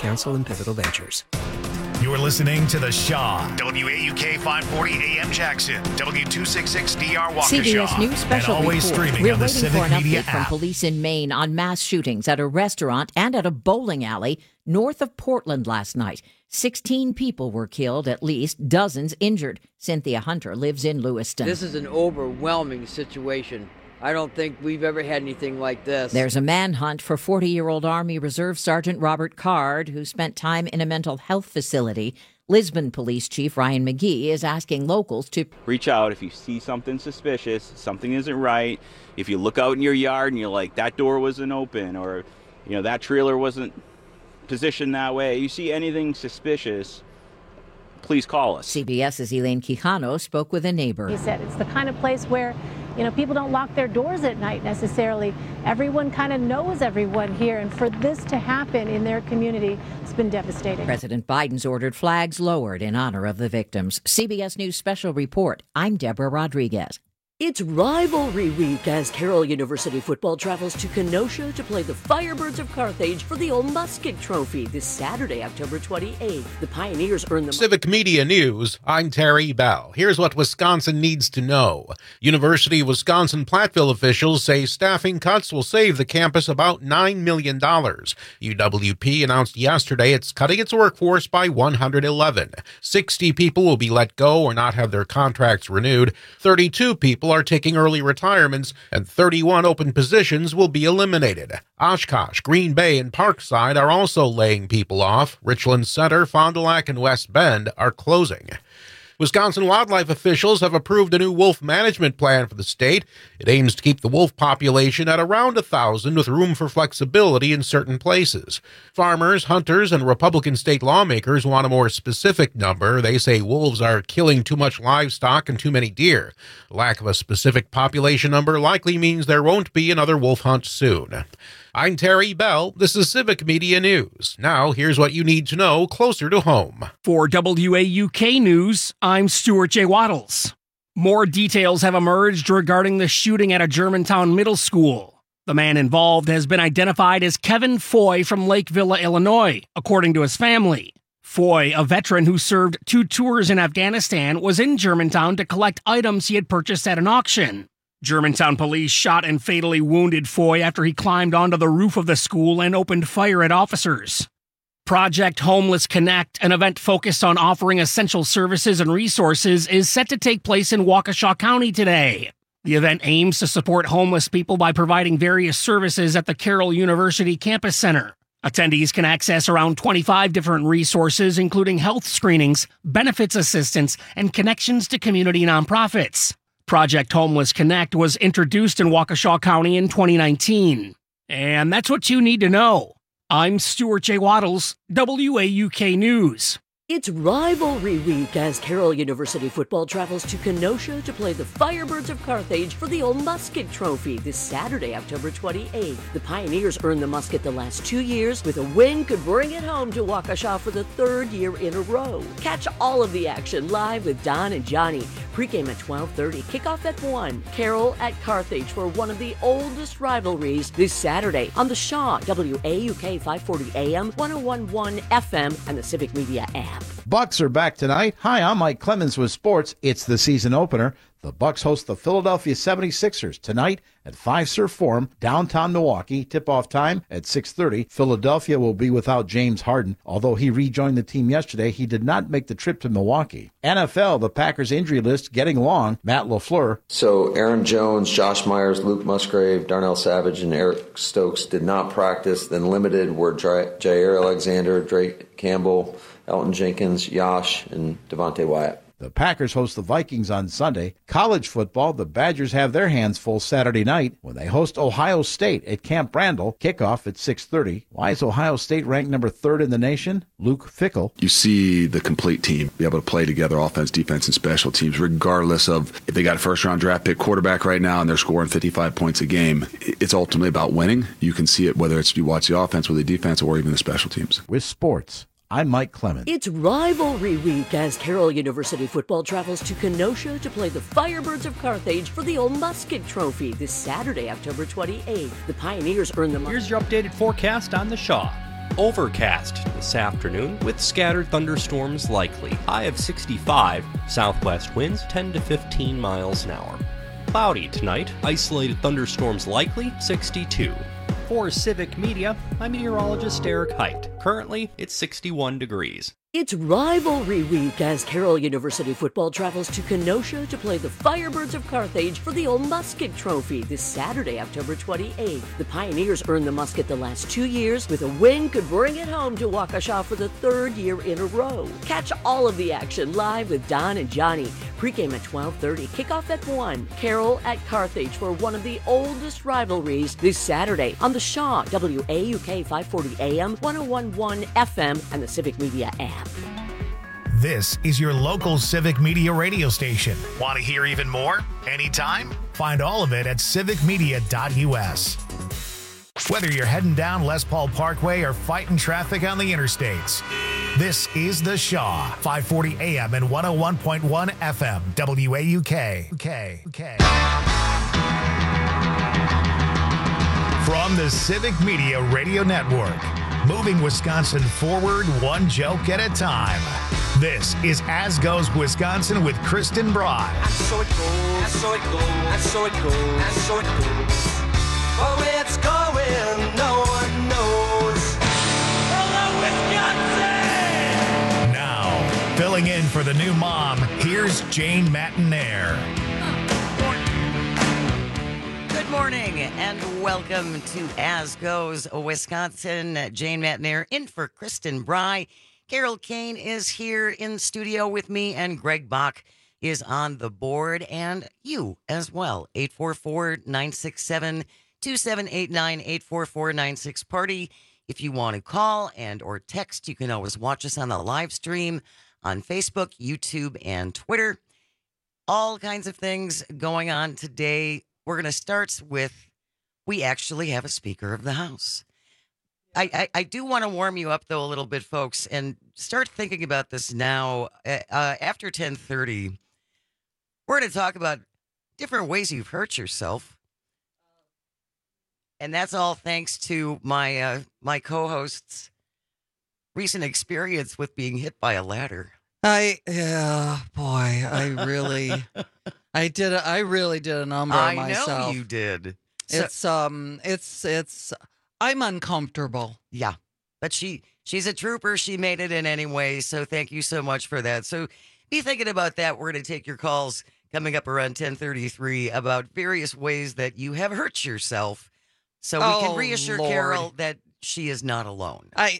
Counsel and Pivotal Ventures. You're listening to The Shaw. WAUK 540 AM Jackson. W266DR Waukesha. CBS News Special and always report. streaming We're on the waiting Civic for an Media update from app. police in Maine on mass shootings at a restaurant and at a bowling alley north of Portland last night. 16 people were killed, at least dozens injured. Cynthia Hunter lives in Lewiston. This is an overwhelming situation. I don't think we've ever had anything like this. There's a manhunt for 40-year-old Army Reserve Sergeant Robert Card, who spent time in a mental health facility. Lisbon Police Chief Ryan McGee is asking locals to reach out if you see something suspicious, something isn't right. If you look out in your yard and you're like, that door wasn't open, or that trailer wasn't positioned that way. You see anything suspicious, please call us. CBS's Elaine Quijano spoke with a neighbor. He said it's the kind of place where, people don't lock their doors at night necessarily. Everyone kind of knows everyone here. And for this to happen in their community, it's been devastating. President Biden's ordered flags lowered in honor of the victims. CBS News Special Report. I'm Deborah Rodriguez. It's rivalry week as Carroll University football travels to Kenosha to play the Firebirds of Carthage for the Old Musket Trophy this Saturday, October 28th. The Pioneers earn the Civic Media News. I'm Terry Bell. Here's what Wisconsin needs to know. University of Wisconsin-Platteville officials say staffing cuts will save the campus about $9 million. UWP announced yesterday it's cutting its workforce by 111. 60 people will be let go or not have their contracts renewed. 32 people are taking early retirements, and 31 open positions will be eliminated. Oshkosh, Green Bay, and Parkside are also laying people off. Richland Center, Fond du Lac, and West Bend are closing. Wisconsin wildlife officials have approved a new wolf management plan for the state. It aims to keep the wolf population at around 1,000 with room for flexibility in certain places. Farmers, hunters, and Republican state lawmakers want a more specific number. They say wolves are killing too much livestock and too many deer. The lack of a specific population number likely means there won't be another wolf hunt soon. I'm Terry Bell. This is Civic Media News. Now, here's what you need to know closer to home. For WAUK News, I'm Stuart J. Waddles. More details have emerged regarding the shooting at a Germantown middle school. The man involved has been identified as Kevin Foy from Lake Villa, Illinois, according to his family. Foy, a veteran who served 2 tours in Afghanistan, was in Germantown to collect items he had purchased at an auction. Germantown police shot and fatally wounded Foy after he climbed onto the roof of the school and opened fire at officers. Project Homeless Connect, an event focused on offering essential services and resources, is set to take place in Waukesha County today. The event aims to support homeless people by providing various services at the Carroll University Campus Center. Attendees can access around 25 different resources, including health screenings, benefits assistance, and connections to community nonprofits. Project Homeless Connect was introduced in Waukesha County in 2019. And that's what you need to know. I'm Stuart J. Waddles, WAUK News. It's rivalry week as Carroll University football travels to Kenosha to play the Firebirds of Carthage for the Old Musket Trophy this Saturday, October 28th. The Pioneers earned the Musket the last 2 years, with a win could bring it home to Waukesha for the 3rd year in a row. Catch all of the action live with Don and Johnny. Pregame at 12:30, kickoff at 1. Carroll at Carthage for one of the oldest rivalries this Saturday on the Shaw, WAUK 540 AM, 101.1 FM, and the Civic Media app. Bucks are back tonight. Hi, I'm Mike Clemens with sports. It's the season opener. The Bucks host the Philadelphia 76ers tonight at Fiserv Forum, downtown Milwaukee. Tip-off time at 6:30. Philadelphia will be without James Harden. Although he rejoined the team yesterday, he did not make the trip to Milwaukee. NFL, the Packers injury list getting long. Matt LaFleur. So Aaron Jones, Josh Myers, Luke Musgrave, Darnell Savage, and Eric Stokes did not practice. Then limited were Jair Alexander, Drake Campbell, Elton Jenkins, Yash, and Devontae Wyatt. The Packers host the Vikings on Sunday. College football, the Badgers have their hands full Saturday night when they host Ohio State at Camp Randall. Kickoff at 6:30. Why is Ohio State ranked number 3rd in the nation? Luke Fickell. You see the complete team be able to play together, offense, defense, and special teams, regardless of if they got a first-round draft pick quarterback right now and they're scoring 55 points a game. It's ultimately about winning. You can see it whether it's you watch the offense or the defense or even the special teams. With sports, I'm Mike Clemens. It's rivalry week as Carroll University football travels to Kenosha to play the Firebirds of Carthage for the Old Musket Trophy this Saturday, October 28th. The Pioneers earn the... Here's your updated forecast on the Shaw. Overcast this afternoon with scattered thunderstorms likely. High of 65, southwest winds 10 to 15 miles an hour. Cloudy tonight, isolated thunderstorms likely, 62. For Civic Media, I'm meteorologist Eric Height. Currently, it's 61 degrees. It's rivalry week as Carroll University football travels to Kenosha to play the Firebirds of Carthage for the Old Musket Trophy this Saturday, October 28th. The Pioneers earned the Musket the last 2 years, with a win could bring it home to Waukesha for the third year in a row. Catch all of the action live with Don and Johnny. Pregame at 12:30, kickoff at 1. Carroll at Carthage for one of the oldest rivalries this Saturday on the Shaw, WAUK 540 AM, 101.1 FM, and the Civic Media app. This is your local Civic Media radio station. Want to hear even more? Anytime? Find all of it at civicmedia.us. Whether you're heading down Les Paul Parkway or fighting traffic on the interstates, this is The Shaw, 540 AM and 101.1 FM, WAUK. From the Civic Media Radio Network, moving Wisconsin forward one joke at a time. This is As Goes Wisconsin with Kristen Bry. So it goes, so it goes, so it goes, so it goes. Oh, it's going, no one knows. Hello, Wisconsin! Now, filling in for the new mom, here's Jane Matinaire. Good morning and welcome to As Goes Wisconsin. Jane Matinaire in for Kristen Bry. Carol Kane is here in studio with me, and Greg Bach is on the board, and you as well. 844-967-2789, 844-96-PARTY. If you want to call and or text, you can always watch us on the live stream on Facebook, YouTube, and Twitter. All kinds of things going on today. We're going to start with, we actually have a Speaker of the House. I do want to warm you up, though, a little bit, folks, and start thinking about this now. After 10:30, we're going to talk about different ways you've hurt yourself. And that's all thanks to my my co-host's recent experience with being hit by a ladder. I really did a number on myself. I know you did. It's I'm uncomfortable. Yeah. But she's a trooper. She made it in anyway. So thank you so much for that. So be thinking about that. We're going to take your calls coming up around 10:33 about various ways that you have hurt yourself. So we can reassure Lord. Carol that she is not alone. I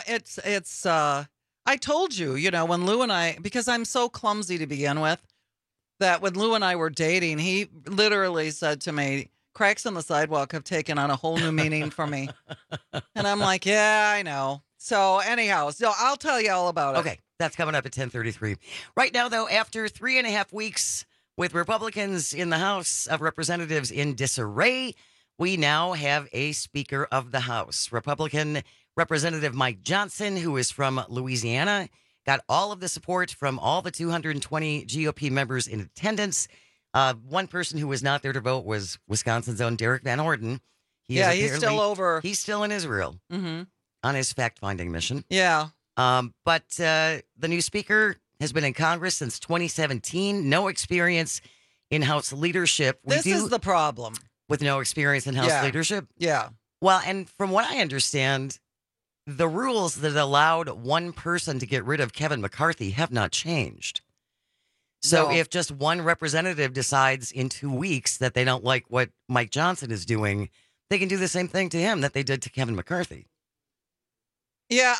told you, when Lou and I, because I'm so clumsy to begin with, that when Lou and I were dating, he literally said to me, cracks on the sidewalk have taken on a whole new meaning for me. And I'm like, yeah, I know. So anyhow, I'll tell you all about it. Okay, that's coming up at 10:33. Right now, though, after 3.5 weeks with Republicans in the House of Representatives in disarray, we now have a Speaker of the House. Republican Representative Mike Johnson, who is from Louisiana, got all of the support from all the 220 GOP members in attendance. One person who was not there to vote was Wisconsin's own Derek Van Orden. He's still over. He's still in Israel on his fact-finding mission. Yeah. But the new speaker has been in Congress since 2017. No experience in House leadership. This is the problem. With no experience in House leadership? Yeah. Well, and from what I understand, the rules that allowed one person to get rid of Kevin McCarthy have not changed. So if just one representative decides in 2 weeks that they don't like what Mike Johnson is doing, they can do the same thing to him that they did to Kevin McCarthy. Yeah,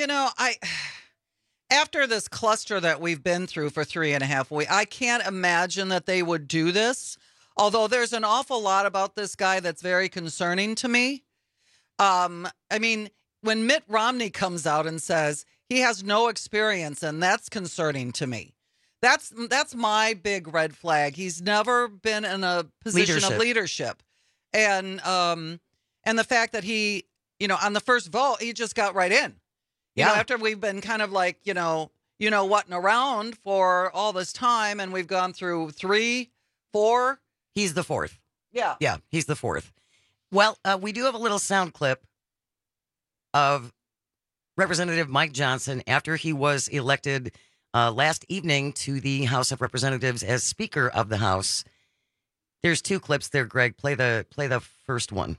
after this cluster that we've been through for 3.5 weeks, I can't imagine that they would do this. Although there's an awful lot about this guy that's very concerning to me. I mean, when Mitt Romney comes out and says he has no experience, and that's concerning to me. That's my big red flag. He's never been in a position of leadership. And the fact that he, on the first vote, he just got right in. After we've been kind of like, whatting around for all this time, and we've gone through 3, 4. He's the fourth. Yeah. Yeah, he's the fourth. Well, we do have a little sound clip of Representative Mike Johnson after he was elected last evening to the House of Representatives as Speaker of the House. There's 2 clips there, Greg. Play the first one.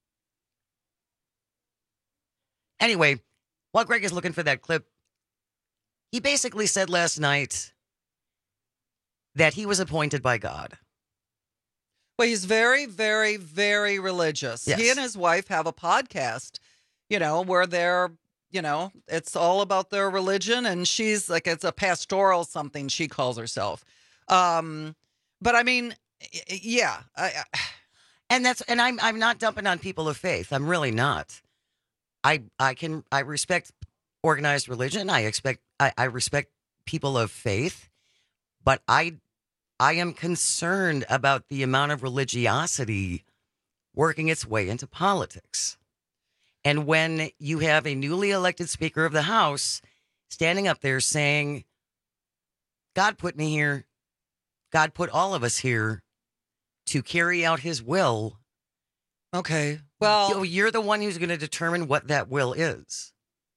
Anyway, while Greg is looking for that clip, he basically said last night that he was appointed by God. Well, he's very, very, very religious. Yes. He and his wife have a podcast, where they're, it's all about their religion, and she's like, it's a pastoral something she calls herself. But I mean, yeah. And I'm not dumping on people of faith. I'm really not. I respect organized religion. I respect people of faith, but I am concerned about the amount of religiosity working its way into politics. And when you have a newly elected Speaker of the House standing up there saying, God put me here, God put all of us here to carry out his will. Okay. Well, you're the one who's going to determine what that will is.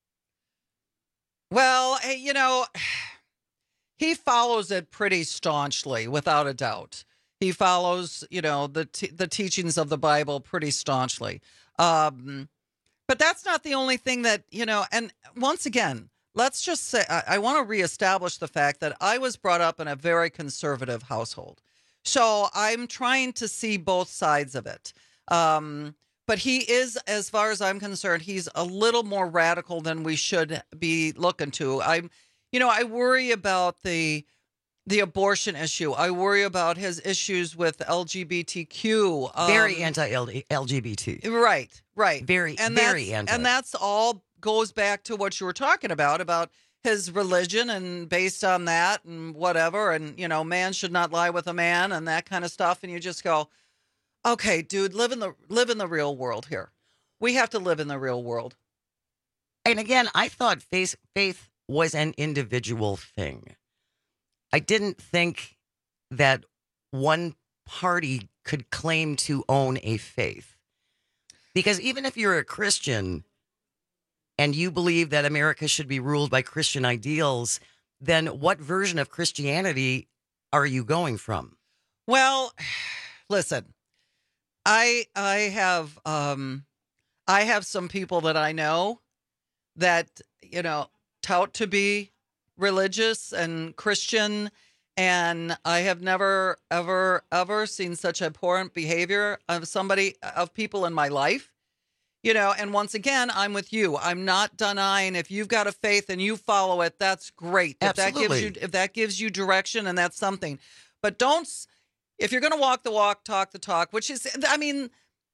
Well, he follows it pretty staunchly, without a doubt. He follows, the teachings of the Bible pretty staunchly. But that's not the only thing that, and once again, let's just say, I want to reestablish the fact that I was brought up in a very conservative household. So I'm trying to see both sides of it. But he is, as far as I'm concerned, he's a little more radical than we should be looking to. I worry about the abortion issue. I worry about his issues with LGBTQ. Very anti-LGBT. Right. Very anti. And that's all goes back to what you were talking about his religion, and based on that and whatever. And, man should not lie with a man and that kind of stuff. And you just go, okay, dude, live in the real world here. We have to live in the real world. And again, I thought faith was an individual thing. I didn't think that one party could claim to own a faith. Because even if you're a Christian and you believe that America should be ruled by Christian ideals, then what version of Christianity are you going from? Well, listen, I have some people that I know that, tout to be religious and Christian, and I have never, ever, ever seen such abhorrent behavior of people in my life, and once again, I'm with you. I'm not denying if you've got a faith and you follow it, that's great. Absolutely. If that gives you direction, and that's something, but if you're going to walk the walk, talk the talk, which is, I mean,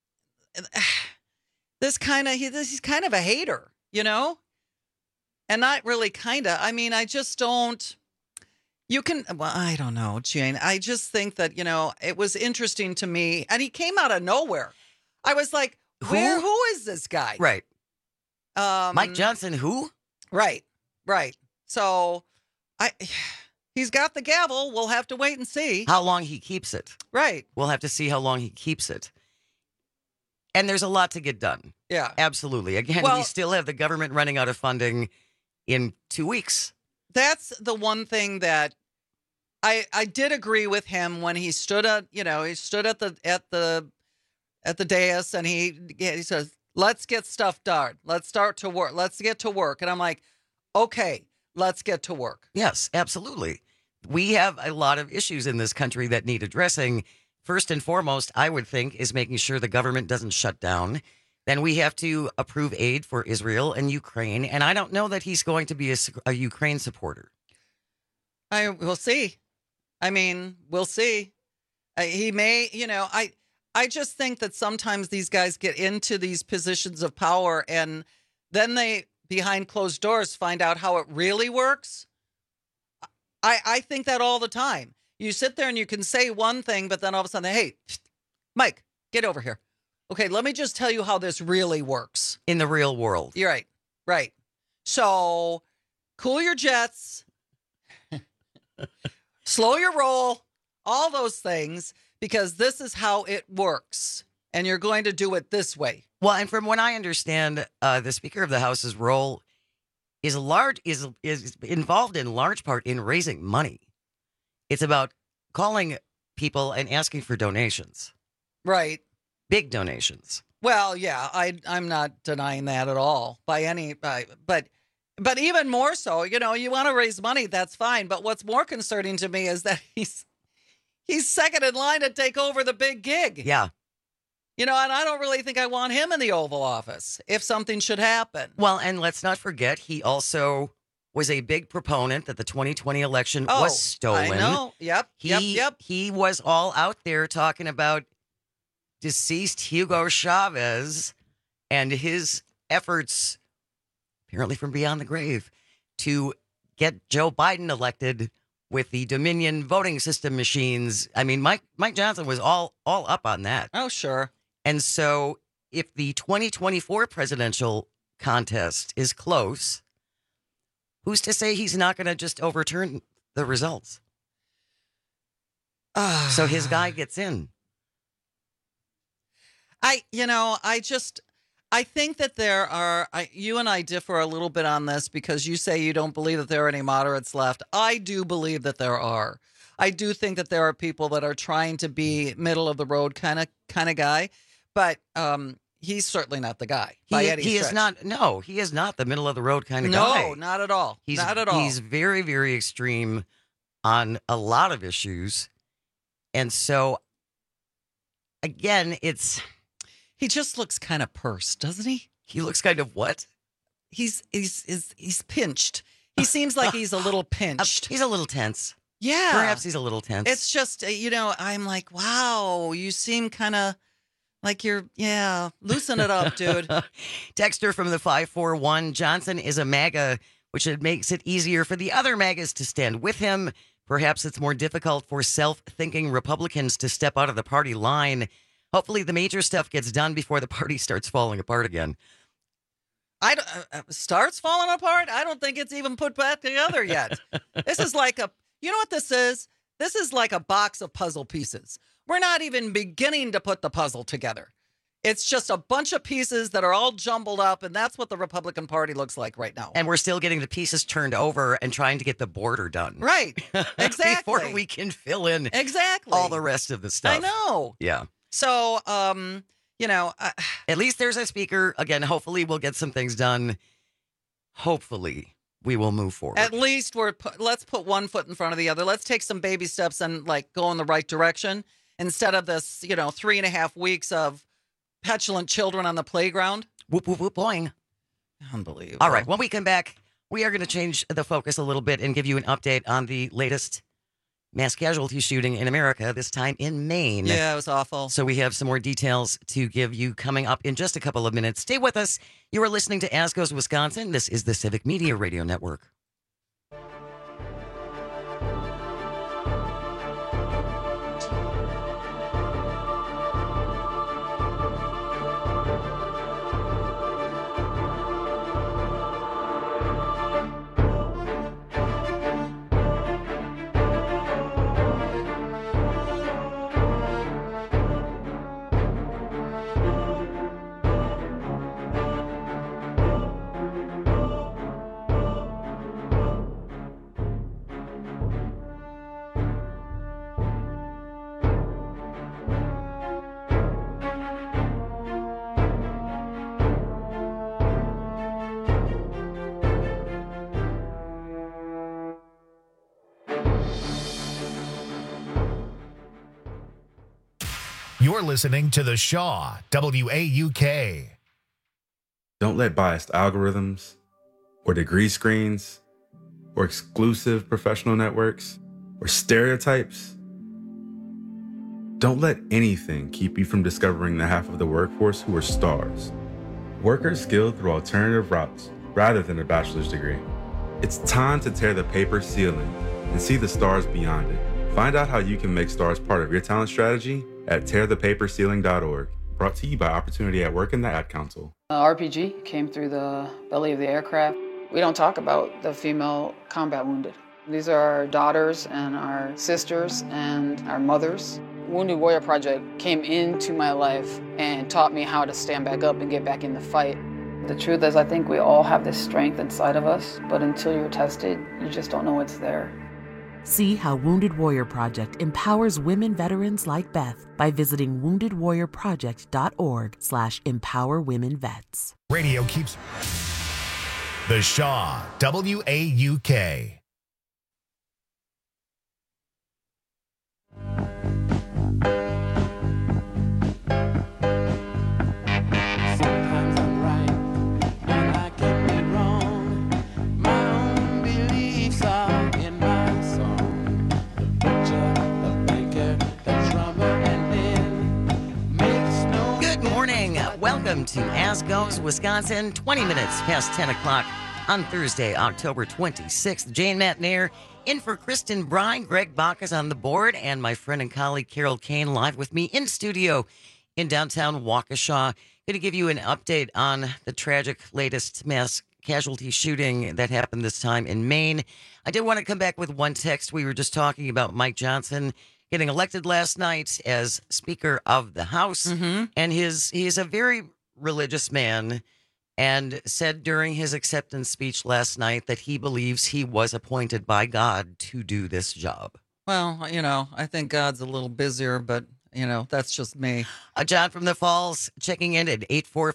he's kind of a hater, and not really kind of. I mean, I just don't. I don't know, Jane. I just think that, it was interesting to me, and he came out of nowhere. I was like, who is this guy? Right. Mike Johnson, who? Right. So he's got the gavel. We'll have to wait and see how long he keeps it. Right. We'll have to see how long he keeps it. And there's a lot to get done. Yeah. Absolutely. Again, we still have the government running out of funding in 2 weeks. That's the one thing that I did agree with him when he stood at the dais, and he says, "Let's get stuff done. Let's start to work. Let's get to work." And I'm like, "Okay, let's get to work." Yes, absolutely. We have a lot of issues in this country that need addressing. First and foremost, I would think, is making sure the government doesn't shut down. Then we have to approve aid for Israel and Ukraine. And I don't know that he's going to be a Ukraine supporter. We'll see. I mean, we'll see. He may, I just think that sometimes these guys get into these positions of power, and then they, behind closed doors, find out how it really works. I think that all the time. You sit there and you can say one thing, but then all of a sudden, hey, Mike, get over here. Okay, let me just tell you how this really works. In the real world. You're right. Right. So cool your jets, slow your roll, all those things, because this is how it works. And you're going to do it this way. Well, and from what I understand, the Speaker of the House's role is involved in large part in raising money. It's about calling people and asking for donations. Right. Big donations. Well, yeah, I'm not denying that at all by any, but even more so, you want to raise money, that's fine. But what's more concerning to me is that he's second in line to take over the big gig. Yeah. And I don't really think I want him in the Oval Office if something should happen. Well, and let's not forget, he also was a big proponent that the 2020 election was stolen. I know. Yep. He was all out there talking about deceased Hugo Chavez and his efforts, apparently from beyond the grave, to get Joe Biden elected with the Dominion voting system machines. I mean, Mike Johnson was all up on that. Oh, sure. And so if the 2024 presidential contest is close, who's to say he's not going to just overturn the results? So his guy gets in. I think that there are, you and I differ a little bit on this because you say you don't believe that there are any moderates left. I do believe that there are. I do think that there are people that are trying to be middle of the road kind of guy, but he's certainly not the guy by any he stretch. is not. No, he is not the middle of the road kind of guy. No, not at all. Not at all. He's very, very extreme on a lot of issues, and so again, he just looks kind of pursed, doesn't he? He looks kind of what? He's pinched. He seems like he's a little pinched. He's a little tense. Yeah. Perhaps he's a little tense. It's just, I'm like, wow, you seem kind of like loosen it up, dude. Texter from the 541, Johnson is a MAGA, which makes it easier for the other MAGAs to stand with him. Perhaps it's more difficult for self-thinking Republicans to step out of the party line. Hopefully the major stuff gets done before the party starts falling apart again. Starts falling apart? I don't think it's even put back together yet. This is like you know what this is? This is like a box of puzzle pieces. We're not even beginning to put the puzzle together. It's just a bunch of pieces that are all jumbled up, and that's what the Republican Party looks like right now. And we're still getting the pieces turned over and trying to get the border done. Right. Exactly. Before we can fill in all the rest of the stuff. I know. Yeah. So, at least there's a speaker. Again, hopefully we'll get some things done. Hopefully we will move forward. At least let's put one foot in front of the other. Let's take some baby steps and go in the right direction instead of this, 3.5 weeks of petulant children on the playground. Whoop, whoop, whoop, boing. Unbelievable. All right. When we come back, we are going to change the focus a little bit and give you an update on the latest mass casualty shooting in America, this time in Maine. Yeah, it was awful. So we have some more details to give you coming up in just a couple of minutes. Stay with us. You are listening to As Goes Wisconsin. This is the Civic Media Radio Network. You're listening to The Shaw, WAUK. Don't let biased algorithms or degree screens or exclusive professional networks or stereotypes. Don't let anything keep you from discovering the half of the workforce who are stars. Workers skilled through alternative routes rather than a bachelor's degree. It's time to tear the paper ceiling and see the stars beyond it. Find out how you can make stars part of your talent strategy at tearthepaperceiling.org. Brought to you by Opportunity at Work and the Ad Council. RPG came through the belly of the aircraft. We don't talk about the female combat wounded. These are our daughters and our sisters and our mothers. Wounded Warrior Project came into my life and taught me how to stand back up and get back in the fight. The truth is, I think we all have this strength inside of us, but until you're tested, you just don't know it's there. See how Wounded Warrior Project empowers women veterans like Beth by visiting woundedwarriorproject.org/empowerwomenvets. Radio keeps The Shaw, WAUK. Sometimes I'm right, and I can be wrong. My own beliefs are in my song. The butcher, the baker, the drummer, and then makes no. Good morning. Welcome to As Goes Wisconsin, 20 minutes past 10 o'clock on Thursday, October 26th. Jane Matnair in for Kristen Brine. Greg Bach is on the board, and my friend and colleague Carol Kane live with me in studio in downtown Waukesha. Going to give you an update on the tragic latest mass casualty shooting that happened this time in Maine. I did want to come back with one text. We were just talking about Mike Johnson getting elected last night as Speaker of the House, and he's a very religious man, and said during his acceptance speech last night that he believes he was appointed by God to do this job. Well, I think God's a little busier, but, that's just me. John from the Falls checking in at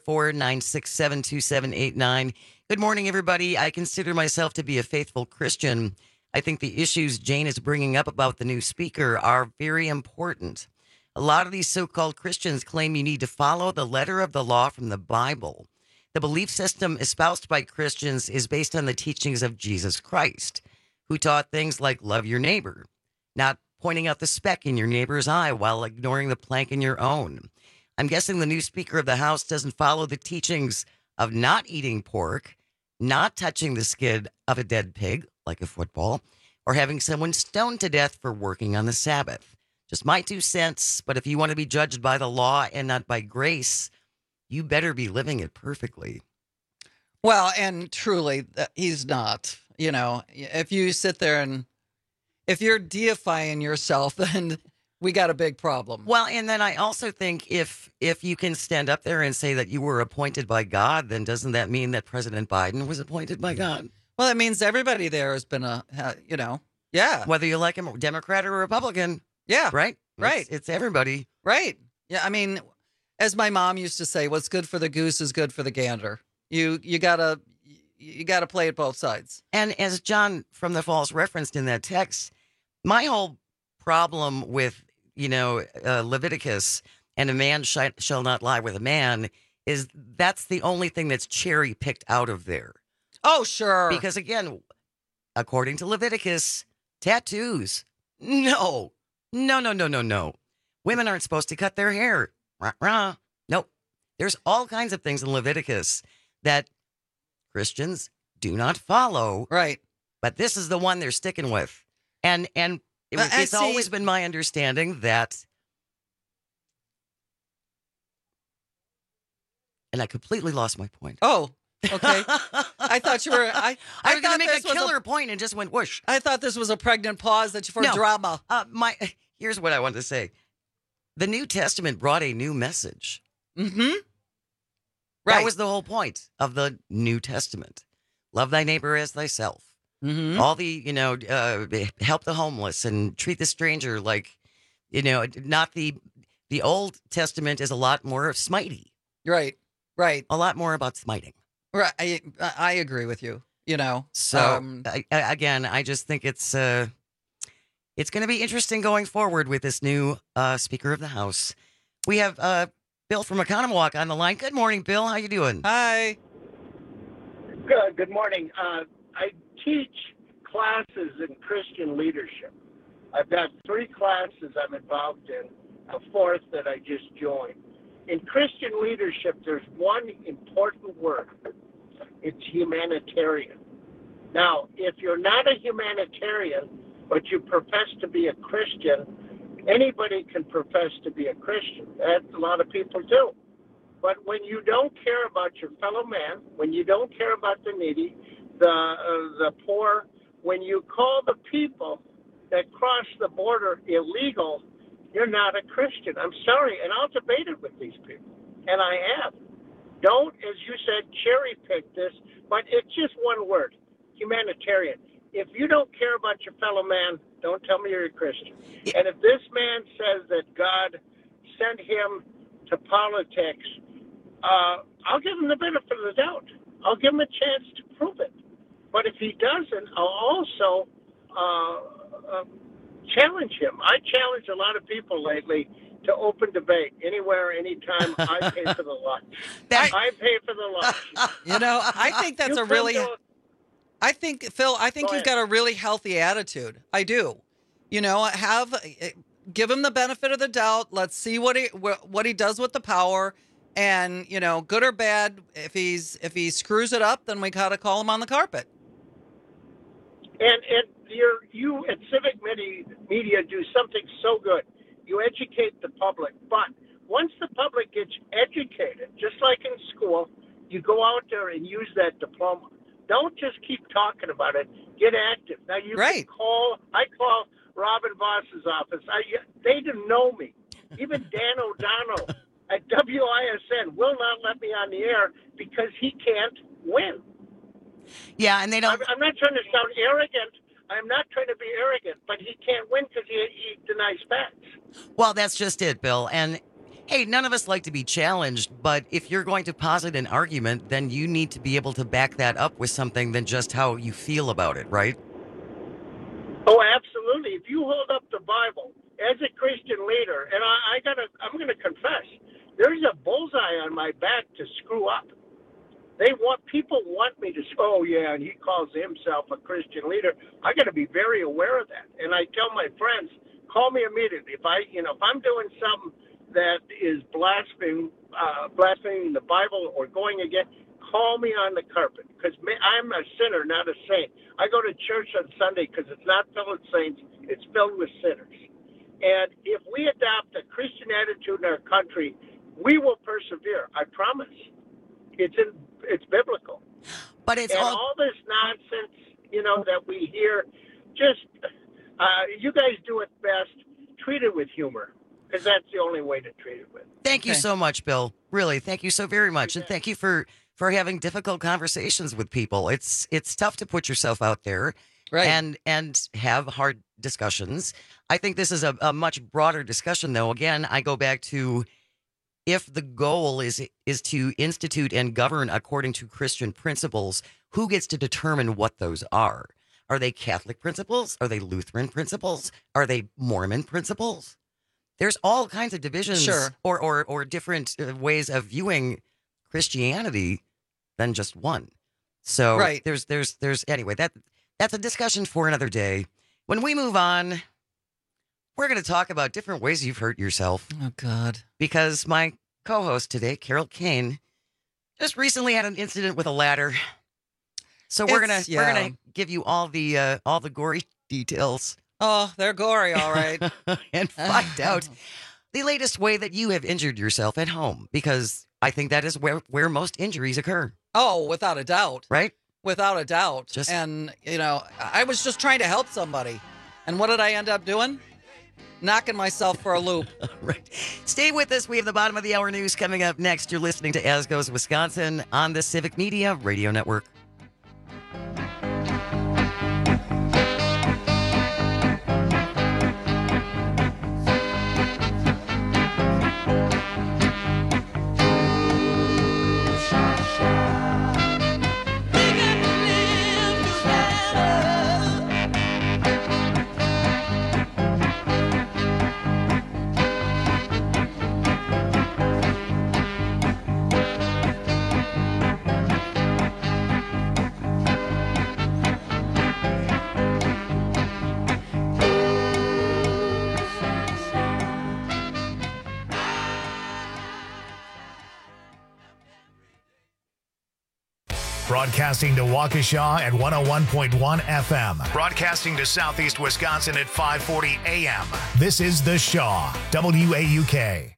844-967-2789. Good morning, everybody. I consider myself to be a faithful Christian. I think the issues Jane is bringing up about the new speaker are very important. A lot of these so-called Christians claim you need to follow the letter of the law from the Bible. The belief system espoused by Christians is based on the teachings of Jesus Christ, who taught things like love your neighbor, not pointing out the speck in your neighbor's eye while ignoring the plank in your own. I'm guessing the new Speaker of the House doesn't follow the teachings of not eating pork, not touching the skin of a dead pig, like a football, or having someone stoned to death for working on the Sabbath. Just my 2 cents, but if you want to be judged by the law and not by grace, you better be living it perfectly. Well, and truly, he's not. If you sit there and if you're deifying yourself, then we got a big problem. Well, and then I also think if you can stand up there and say that you were appointed by God, then doesn't that mean that President Biden was appointed by God? Well, that means everybody there has been yeah. Whether you like him, Democrat or Republican. Yeah. Right? Right. It's everybody. Right. Yeah, I mean, as my mom used to say, what's good for the goose is good for the gander. You gotta play it both sides. And as John from the Falls referenced in that text, my whole problem with Leviticus and a man shall not lie with a man is that's the only thing that's cherry picked out of there. Oh, sure. Because again, according to Leviticus, tattoos, no. Women aren't supposed to cut their hair. Nope. There's all kinds of things in Leviticus that Christians do not follow. Right. But this is the one they're sticking with. And it's always been my understanding that, and I completely lost my point. Oh, okay. I thought you were. I was going to make a killer point and just went whoosh. I thought this was a pregnant pause for drama. Here's what I wanted to say. The New Testament brought a new message. Mm-hmm. Right. That was the whole point of the New Testament. Love thy neighbor as thyself. Mm-hmm. All the, help the homeless and treat the stranger like, not the Old Testament is a lot more smitey. Right. A lot more about smiting. Right. I agree with you, So, again, I just think it's going to be interesting going forward with this new Speaker of the House. We have Bill from Economwalk on the line. Good morning, Bill. How you doing? Hi. Good morning. I teach classes in Christian leadership. I've got 3 classes I'm involved in, a 4th that I just joined. In Christian leadership, there's one important word. It's humanitarian. Now, if you're not a humanitarian, but you profess to be a Christian, anybody can profess to be a Christian. That a lot of people do. But when you don't care about your fellow man, when you don't care about the needy, the poor, when you call the people that cross the border illegal, you're not a Christian. I'm sorry, and I'll debate it with these people, and I have. Don't, as you said, cherry pick this, but it's just one word, humanitarian. If you don't care about your fellow man, don't tell me you're a Christian. And if this man says that God sent him to politics, I'll give him the benefit of the doubt. I'll give him a chance to prove it. But if he doesn't, I'll also challenge him. I challenge a lot of people lately to open debate anywhere, anytime. I pay for the lunch. I pay for the lunch. You know, I think that's a really... I think, Phil, you've got a really healthy attitude. I do. You know, give him the benefit of the doubt. Let's see what he does with the power. And, you know, good or bad, if he screws it up, then we got to call him on the carpet. And you at Civic Media do something so good. You educate the public. But once the public gets educated, just like in school, you go out there and use that diploma. Don't just keep talking about it. Get active. Now, you can call. I call Robin Voss's office. They didn't know me. Even Dan O'Donnell at WISN will not let me on the air because he can't win. Yeah, and they don't. I'm not trying to sound arrogant. I'm not trying to be arrogant, but he can't win because he denies facts. Well, that's just it, Bill. And hey, none of us like to be challenged, but if you're going to posit an argument, then you need to be able to back that up with something than just how you feel about it, right? Oh, absolutely. If you hold up the Bible as a Christian leader, and I'm gonna confess, there's a bullseye on my back to screw up. People want me to say, oh yeah, and he calls himself a Christian leader. I got to be very aware of that. And I tell my friends, call me immediately. If I'm doing something that is blaspheming the Bible or going against, call me on the carpet, because I'm a sinner, not a saint. I go to church on Sunday because it's not filled with saints, it's filled with sinners. And if we adopt a Christian attitude in our country, we will persevere. I promise. It's biblical. But it's all this nonsense, that we hear. Just you guys do it best. Treat it with humor, because that's the only way to treat it with. Thank you so much, Bill. Really, thank you so very much, and thank you for having difficult conversations with people. It's tough to put yourself out there, right, and have hard discussions. I think this is a much broader discussion, though. Again, I go back to, if the goal is to institute and govern according to Christian principles, who gets to determine what those are? Are they Catholic principles? Are they Lutheran principles? Are they Mormon principles? There's all kinds of divisions, sure, or different ways of viewing Christianity than just one. So right. there's anyway, that's a discussion for another day. When we move on, we're going to talk about different ways you've hurt yourself. Oh, God. Because my co-host today, Carol Kane, just recently had an incident with a ladder. So we're gonna give you all the gory details. Oh, they're gory, all right. And find out the latest way that you have injured yourself at home, because I think that is where most injuries occur. Oh, without a doubt. Right? Without a doubt. And, I was just trying to help somebody. And what did I end up doing? Knocking myself for a loop. Right. Stay with us. We have the bottom of the hour news coming up next. You're listening to As Goes Wisconsin on the Civic Media Radio Network. Broadcasting to Waukesha at 101.1 FM. Broadcasting to Southeast Wisconsin at 540 AM. This is The Shaw, WAUK.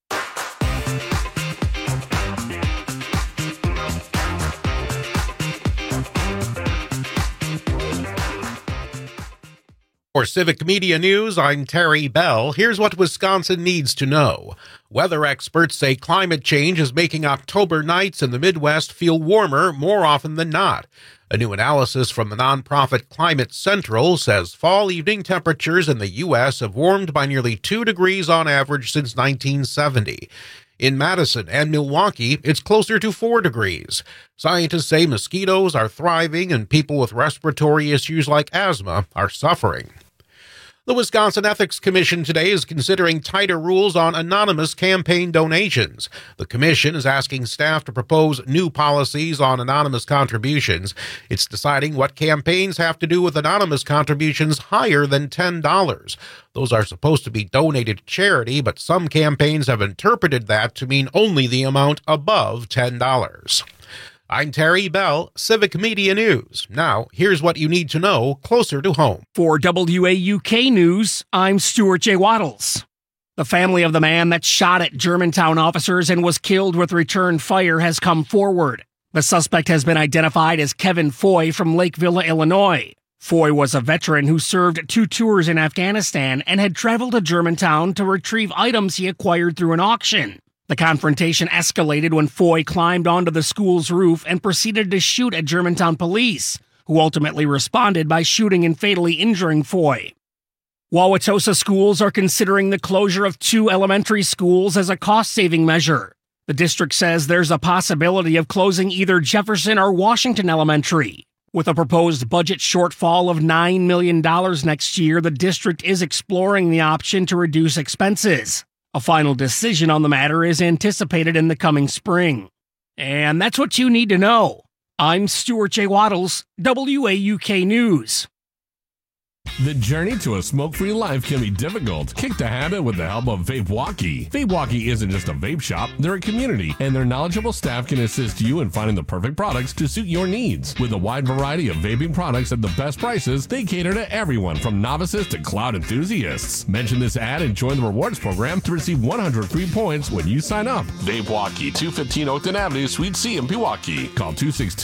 For Civic Media News, I'm Terry Bell. Here's what Wisconsin needs to know. Weather experts say climate change is making October nights in the Midwest feel warmer more often than not. A new analysis from the nonprofit Climate Central says fall evening temperatures in the U.S. have warmed by nearly 2 degrees on average since 1970. In Madison and Milwaukee, it's closer to 4 degrees. Scientists say mosquitoes are thriving and people with respiratory issues like asthma are suffering. The Wisconsin Ethics Commission today is considering tighter rules on anonymous campaign donations. The commission is asking staff to propose new policies on anonymous contributions. It's deciding what campaigns have to do with anonymous contributions higher than $10. Those are supposed to be donated to charity, but some campaigns have interpreted that to mean only the amount above $10. I'm Terry Bell, Civic Media News. Now, here's what you need to know closer to home. For WAUK News, I'm Stuart J. Waddles. The family of the man that shot at Germantown officers and was killed with return fire has come forward. The suspect has been identified as Kevin Foy from Lake Villa, Illinois. Foy was a veteran who served 2 tours in Afghanistan and had traveled to Germantown to retrieve items he acquired through an auction. The confrontation escalated when Foy climbed onto the school's roof and proceeded to shoot at Germantown police, who ultimately responded by shooting and fatally injuring Foy. Wauwatosa schools are considering the closure of 2 elementary schools as a cost-saving measure. The district says there's a possibility of closing either Jefferson or Washington Elementary. With a proposed budget shortfall of $9 million next year, the district is exploring the option to reduce expenses. A final decision on the matter is anticipated in the coming spring. And that's what you need to know. I'm Stuart J. Waddles, WAUK News. The journey to a smoke-free life can be difficult. Kick the habit with the help of VapeWalkie. VapeWalkie isn't just a vape shop, they're a community, and their knowledgeable staff can assist you in finding the perfect products to suit your needs. With a wide variety of vaping products at the best prices, they cater to everyone from novices to cloud enthusiasts. Mention this ad and join the rewards program to receive 100 free points when you sign up. VapeWalkie, 215 Oakton Avenue, Suite C in Pewaukee. Call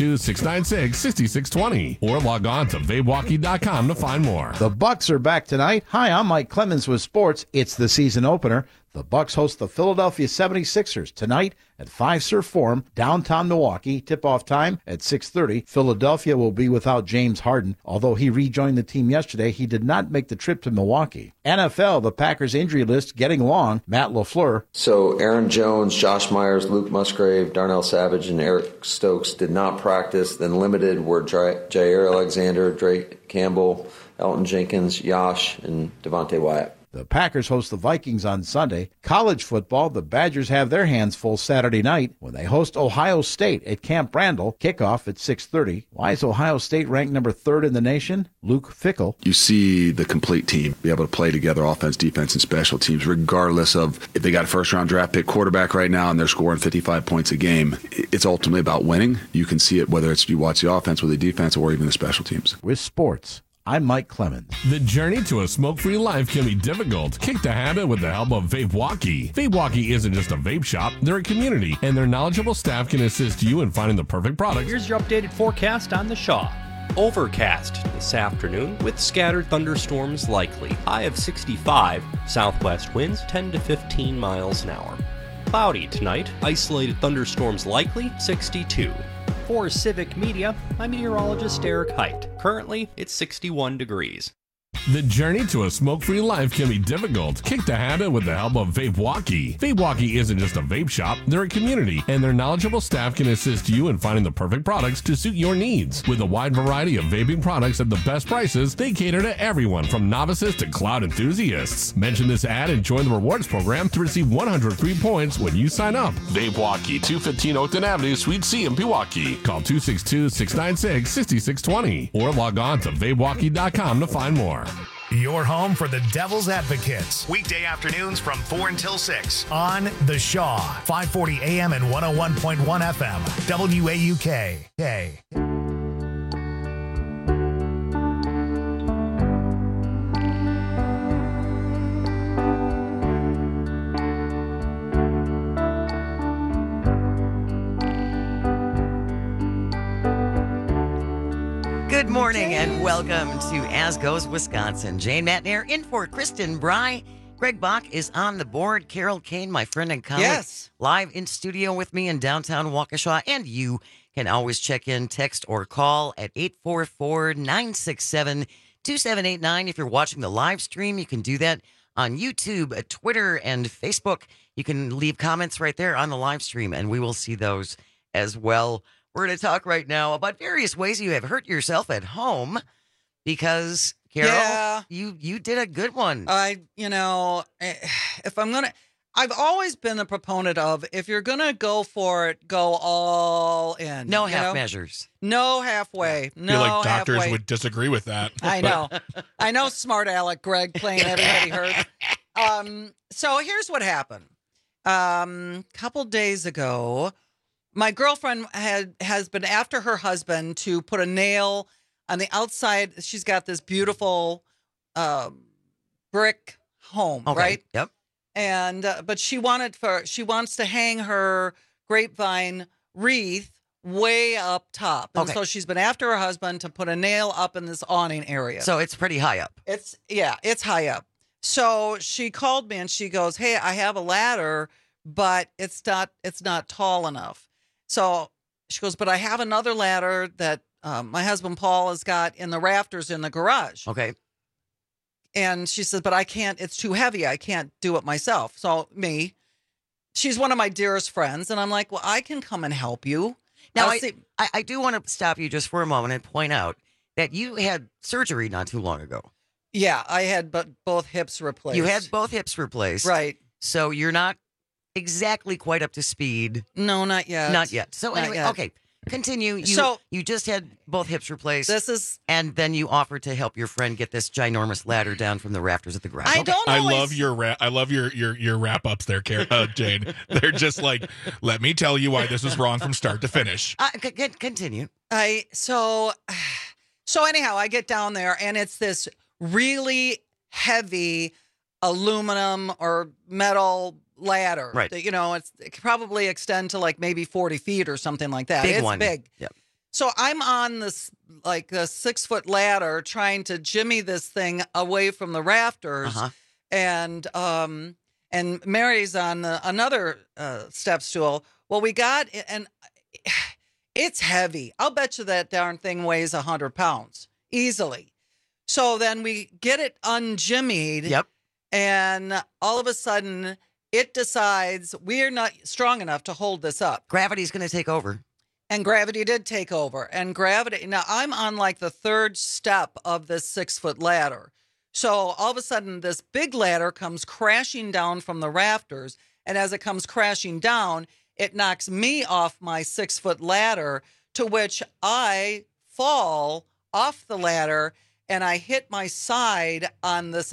262-696-6620 or log on to vapewalkie.com to find more. The Bucks are back tonight. Hi, I'm Mike Clemens with sports. It's the season opener. The Bucks host the Philadelphia 76ers tonight at Fiserv Forum, downtown Milwaukee. Tip-off time at 6:30. Philadelphia will be without James Harden. Although he rejoined the team yesterday, he did not make the trip to Milwaukee. NFL, the Packers injury list getting long. Matt LaFleur. So Aaron Jones, Josh Myers, Luke Musgrave, Darnell Savage, and Eric Stokes did not practice. Then limited were Jair Alexander, Drake Campbell, Elton Jenkins, Yash, and Devontae Wyatt. The Packers host the Vikings on Sunday. College football, the Badgers have their hands full Saturday night when they host Ohio State at Camp Randall. Kickoff at 6:30. Why is Ohio State ranked number 3rd in the nation? Luke Fickell. You see the complete team be able to play together, offense, defense, and special teams, regardless of if they got a first-round draft pick quarterback right now and they're scoring 55 points a game. It's ultimately about winning. You can see it whether it's you watch the offense or the defense or even the special teams. With sports, I'm Mike Clemens. The journey to a smoke-free life can be difficult. Kick the habit with the help of VapeWalkie. VapeWalkie isn't just a vape shop, they're a community, and their knowledgeable staff can assist you in finding the perfect product. Here's your updated forecast on the Shaw. Overcast this afternoon with scattered thunderstorms likely. High of 65, southwest winds 10 to 15 miles an hour. Cloudy tonight, isolated thunderstorms likely, 62. For Civic Media, I'm meteorologist Eric Height. Currently, it's 61 degrees. The journey to a smoke-free life can be difficult. Kick the habit with the help of VapeWalkie. VapeWalkie isn't just a vape shop, they're a community, and their knowledgeable staff can assist you in finding the perfect products to suit your needs. With a wide variety of vaping products at the best prices, they cater to everyone from novices to cloud enthusiasts. Mention this ad and join the rewards program to receive 100 free points when you sign up. VapeWalkie, 215 Oakton Avenue, Suite C in Pewaukee. Call 262-696-6620 or log on to vapewalkie.com to find more. Your home for the Devil's Advocates. Weekday afternoons from 4 until 6 on The Shaw. 540 AM and 101.1 FM. WAUK. Good morning and welcome to As Goes Wisconsin. Jane Matnair in for Kristen Bry. Greg Bach is on the board. Carol Kane, my friend and colleague, Yes. live in studio with me in downtown Waukesha. And you can always check in, text, or call at 844-967-2789. If you're watching the live stream, you can do that on YouTube, Twitter, and Facebook. You can leave comments right there on the live stream, and we will see those as well. We're going to talk right now about various ways you have hurt yourself at home because, Carol, you did a good one. I've always been a proponent of, if you're going to go for it, go all in. No half measures. No halfway. No I feel like doctors halfway. would disagree with that. I know. I know, smart Alec Greg playing everybody hurt. So here's what happened. Couple days ago, my girlfriend has been after her husband to put a nail on the outside. She's got this beautiful brick home, right? Yep. And but she wants to hang her grapevine wreath way up top. And so she's been after her husband to put a nail up in this awning area. So it's pretty high up. It's high up. So she called me and she goes, "Hey, I have a ladder, but it's not tall enough." So she goes, "But I have another ladder that my husband Paul has got in the rafters in the garage." Okay. And she says, "But I can't, it's too heavy. I can't do it myself." So she's one of my dearest friends. And I'm like, "Well, I can come and help you." Now, I do want to stop you just for a moment and point out that you had surgery not too long ago. Yeah, I had both hips replaced. You had both hips replaced. Right. So you're not exactly quite up to speed. No, not yet. Not yet. So Not anyway, yet. okay. Continue. So you just had both hips replaced. And then you offered to help your friend get this ginormous ladder down from the rafters of the garage. I love your wrap ups there, Jane. They're just like, let me tell you why this is wrong from start to finish. Continue. So anyhow, I get down there and it's this really heavy aluminum or metal ladder. Right. That, it could probably extend to like maybe 40 feet or something like that. Big It's one. big. Yep. So I'm on this like a 6-foot ladder trying to jimmy this thing away from the rafters. Uh-huh. And Mary's on another step stool. Well, we got, and it's heavy. I'll bet you that darn thing weighs 100 pounds easily. So then we get it unjimmied. Yep. And all of a sudden it decides we're not strong enough to hold this up. Gravity's going to take over. And gravity did take over. And gravity, now I'm on like the third step of this 6-foot ladder. So all of a sudden this big ladder comes crashing down from the rafters. And as it comes crashing down, it knocks me off my 6-foot ladder, to which I fall off the ladder and I hit my side on this.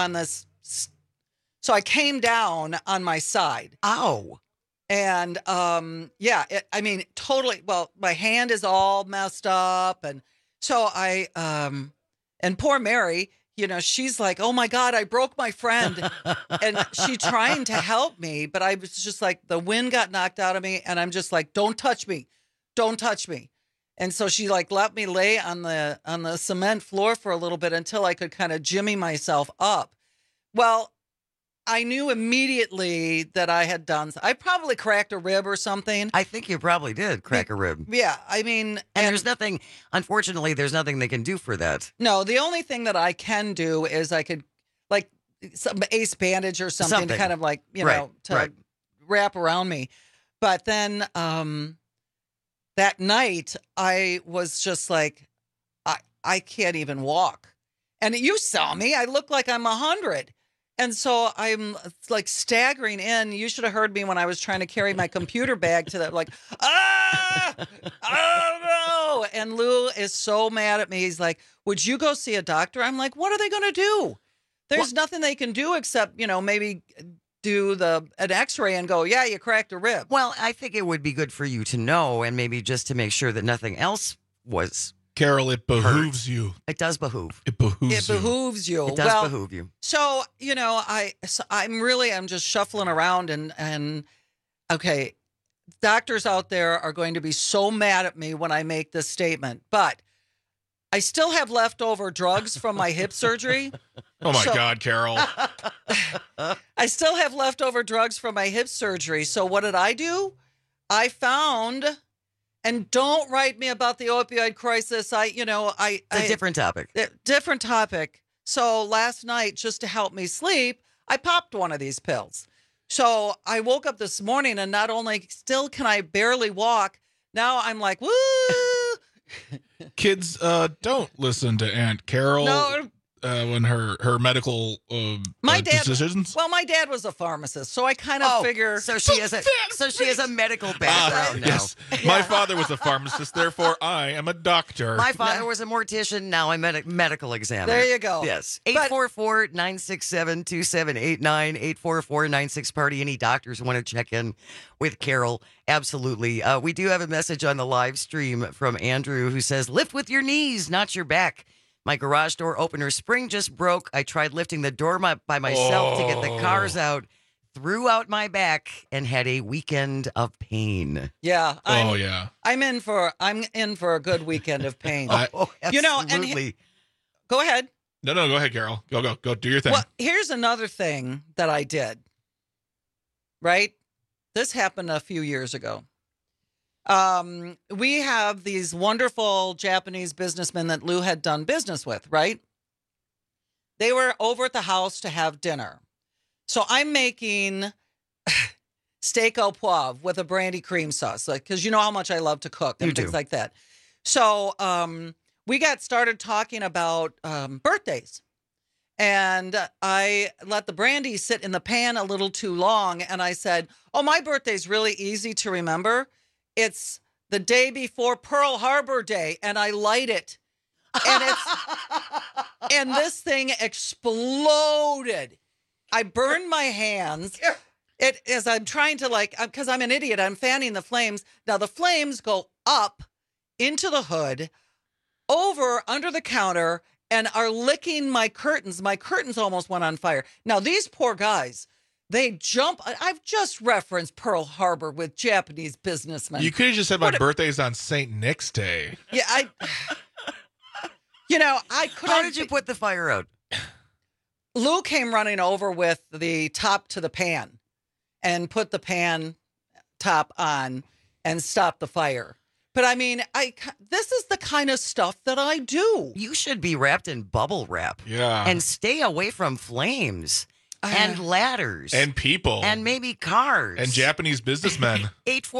So I came down on my side. Ow. And totally. Well, my hand is all messed up. And so and poor Mary, she's like, "Oh my God, I broke my friend." And she trying to help me, but I was just like, the wind got knocked out of me. And I'm just like, "Don't touch me. Don't touch me." And so she like let me lay on the cement floor for a little bit until I could kind of jimmy myself up. Well, I knew immediately that I had done. I probably cracked a rib or something. I think you probably did crack a rib. Yeah, I mean, and there's nothing. Unfortunately, there's nothing they can do for that. No, the only thing that I can do is I could like some ace bandage or something. To kind of like to wrap around me. But then that night I was just like, I can't even walk. And you saw me. I look like I'm 100. And so I'm like staggering in. You should have heard me when I was trying to carry my computer bag to that, like, oh no. And Lou is so mad at me. He's like, "Would you go see a doctor?" I'm like, "What are they going to do? There's nothing they can do except, maybe do an x-ray and go, yeah, you cracked a rib." Well, I think it would be good for you to know, and maybe just to make sure that nothing else was. Carol, it behooves you. It does behoove. It behooves you. It behooves you. It does behoove you. So, I'm just shuffling around and okay, doctors out there are going to be so mad at me when I make this statement, but I still have leftover drugs from my hip surgery. Oh my So- God, Carol. I still have leftover drugs from my hip surgery. So what did I do? I found, and don't write me about the opioid crisis. It's a different topic. Different topic. So last night, just to help me sleep, I popped one of these pills. So I woke up this morning and not only still can I barely walk, now I'm like, woo! Kids, don't listen to Aunt Carol when her medical My dad, decisions. well, my dad was a pharmacist, so I kind of figure. So she has a medical background now. Yes, my father was a pharmacist, therefore I am a doctor. My father was a mortician. Now I'm a medical examiner. There you go. Yes. 844-967-2789, 844-96-PARTY. Any doctors want to check in with Carol? Absolutely. We do have a message on the live stream from Andrew who says, lift with your knees, not your back. My garage door opener spring just broke. I tried lifting the door by myself to get the cars out, threw out my back, and had a weekend of pain. Yeah. Yeah. I'm in for a good weekend of pain. Absolutely. And go ahead. No, go ahead, Carol. Go do your thing. Well, here's another thing that I did. Right? This happened a few years ago. We have these wonderful Japanese businessmen that Lou had done business with, right? They were over at the house to have dinner. So I'm making steak au poivre with a brandy cream sauce, because you know how much I love to cook and things like that. So we got started talking about birthdays. And I let the brandy sit in the pan a little too long. And I said, oh, my birthday's really easy to remember. It's the day before Pearl Harbor Day, and I light it, and this thing exploded. I burned my hands. As I'm trying to because I'm an idiot, I'm fanning the flames. Now the flames go up into the hood, over under the counter, and are licking my curtains. My curtains almost went on fire. Now these poor guys. They jump. I've just referenced Pearl Harbor with Japanese businessmen. You could have just said my birthday's on St. Nick's Day. Yeah, I couldn't. How did you put the fire out? Lou came running over with the top to the pan and put the pan top on and stopped the fire. But I mean, this is the kind of stuff that I do. You should be wrapped in bubble wrap. Yeah. And stay away from flames. And ladders. And people. And maybe cars. And Japanese businessmen.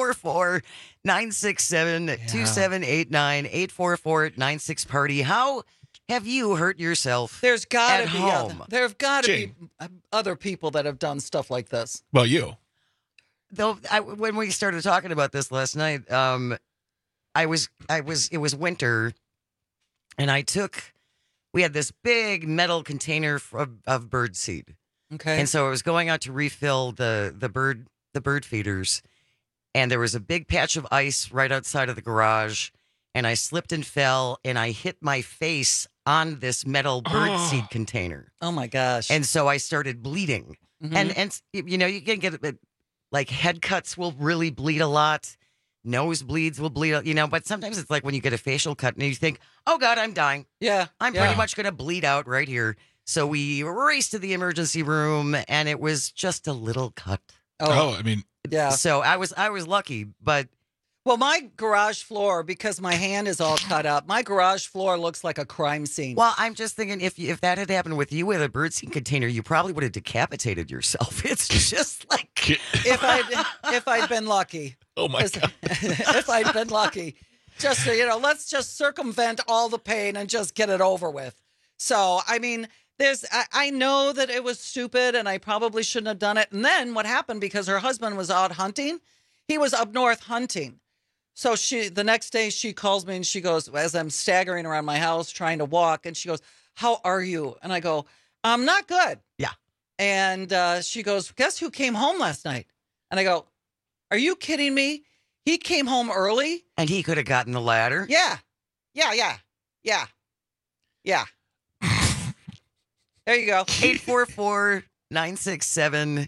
844-967-2789, 844-96-PARTY. How have you hurt yourself There's got at to be home? there've got to be other people that have done stuff like this. Well, you. Though when we started talking about this last night, it was winter, and we had this big metal container of bird seed. Okay. And so I was going out to refill the bird feeders, and there was a big patch of ice right outside of the garage, and I slipped and fell, and I hit my face on this metal bird seed container. Oh my gosh. And so I started bleeding. Mhm. And you can get like head cuts will really bleed a lot. Nosebleeds will bleed, but sometimes it's like when you get a facial cut and you think, oh God, I'm dying. Yeah. I'm pretty much going to bleed out right here. So we raced to the emergency room, and it was just a little cut. Oh, I mean, yeah. So I was lucky, but well, my garage floor, because my hand is all cut up, my garage floor looks like a crime scene. Well, I'm just thinking if that had happened with you with a birdseed container, you probably would have decapitated yourself. It's just like if I'd been lucky. Oh my God. If I'd been lucky. Just so, let's just circumvent all the pain and just get it over with. So, I mean, I know that it was stupid and I probably shouldn't have done it. And then what happened, because her husband was out hunting, he was up north hunting. So the next day she calls me and she goes, as I'm staggering around my house trying to walk, and she goes, how are you? And I go, I'm not good. Yeah. And she goes, guess who came home last night? And I go, are you kidding me? He came home early. And he could have gotten the ladder. Yeah. There you go. 844-967-2789,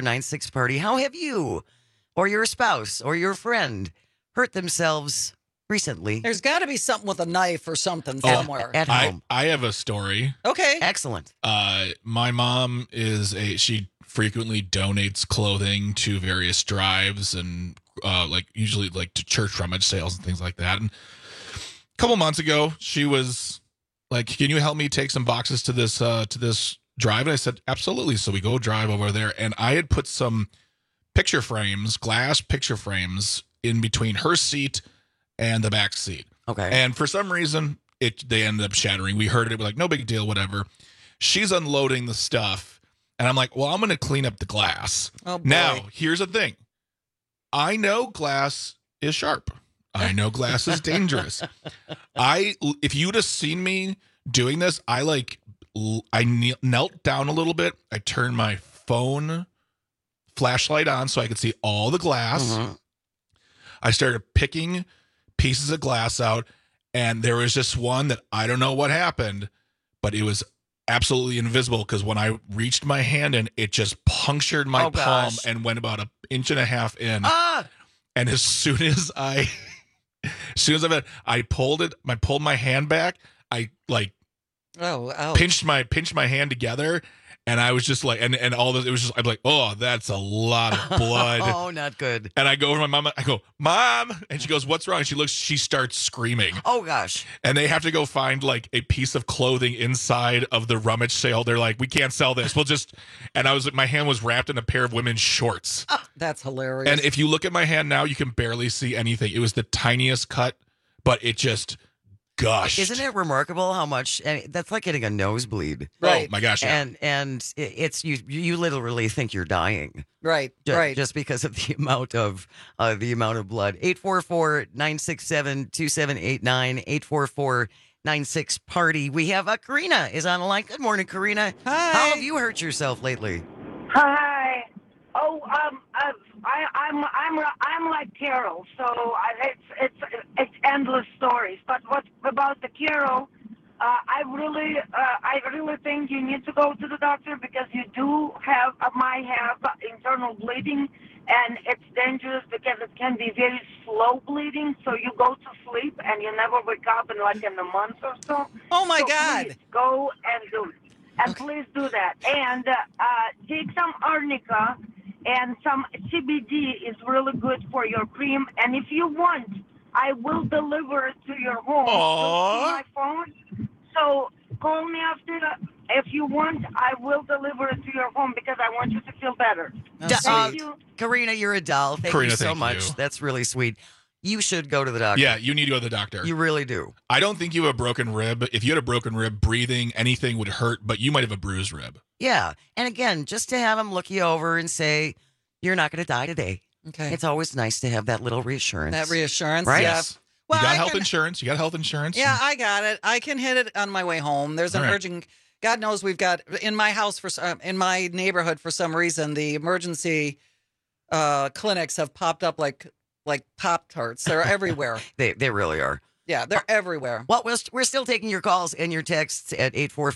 844-96-PARTY. How have you or your spouse or your friend hurt themselves recently. There's got to be something with a knife or something Oh, somewhere. At home. I have a story. Okay. Excellent. My mom she frequently donates clothing to various drives and usually to church rummage sales and things like that. And a couple months ago, she was like, "Can you help me take some boxes to this drive?" And I said, "Absolutely." So we go drive over there, and I had put some picture frames, glass picture frames, in between her seat and the back seat. Okay. And for some reason, they ended up shattering. We heard it. We're like, no big deal, whatever. She's unloading the stuff. And I'm like, well, I'm going to clean up the glass. Oh, boy. Now, here's the thing. I know glass is sharp. I know glass is dangerous. If you'd have seen me doing this, I knelt down a little bit. I turned my phone flashlight on so I could see all the glass. Mm-hmm. I started picking pieces of glass out, and there was just one that I don't know what happened, but it was absolutely invisible because when I reached my hand in, it just punctured my palm and went about 1.5 inches in. And as soon as I pulled my hand back, I pinched my hand together. And I was just like, and all this, it was just, I'm like, oh, that's a lot of blood. Oh, not good. And I go over to my mom, I go, "Mom," and she goes, "What's wrong?" And she starts screaming. Oh, gosh. And they have to go find a piece of clothing inside of the rummage sale. They're like, "We can't sell this. We'll just," and my hand was wrapped in a pair of women's shorts. That's hilarious. And if you look at my hand now, you can barely see anything. It was the tiniest cut, but it just gushed. Isn't it remarkable how much? That's like getting a nosebleed. Right. Oh my gosh. Yeah. And it's you literally think you're dying. Right. Just because of the amount of blood. 844-967-2789. 844-96-PARTY. We have Karina is on the line. Good morning, Karina. Hi. How have you hurt yourself lately? Hi. Oh, I'm like Carol, so it's endless stories. But what about the Carol? I really think you need to go to the doctor because you might have internal bleeding, and it's dangerous because it can be very slow bleeding. So you go to sleep and you never wake up in a month or so. Oh my So God! Please go and do it, and please do that. And take some arnica. And some CBD is really good for your cream. And if you want, I will deliver it to your home through my phone. So call me after that. If you want, I will deliver it to your home because I want you to feel better. Thank you. Karina, you're a doll. Thank Karina, you so thank much. you. That's really sweet. You should go to the doctor. Yeah, you need to go to the doctor. You really do. I don't think you have a broken rib. If you had a broken rib, breathing, anything would hurt, but you might have a bruised rib. Yeah. And again, just to have him look you over and say, you're not going to die today. Okay. It's always nice to have that little reassurance. That reassurance, right? yeah. Yes. Well, You got health insurance. Yeah, I got it. I can hit it on my way home. There's an All right. urgent. God knows we've got in my house in my neighborhood for some reason the emergency clinics have popped up like Pop-Tarts. They're everywhere. They really are. Yeah, they're everywhere. Well, we're still taking your calls and your texts at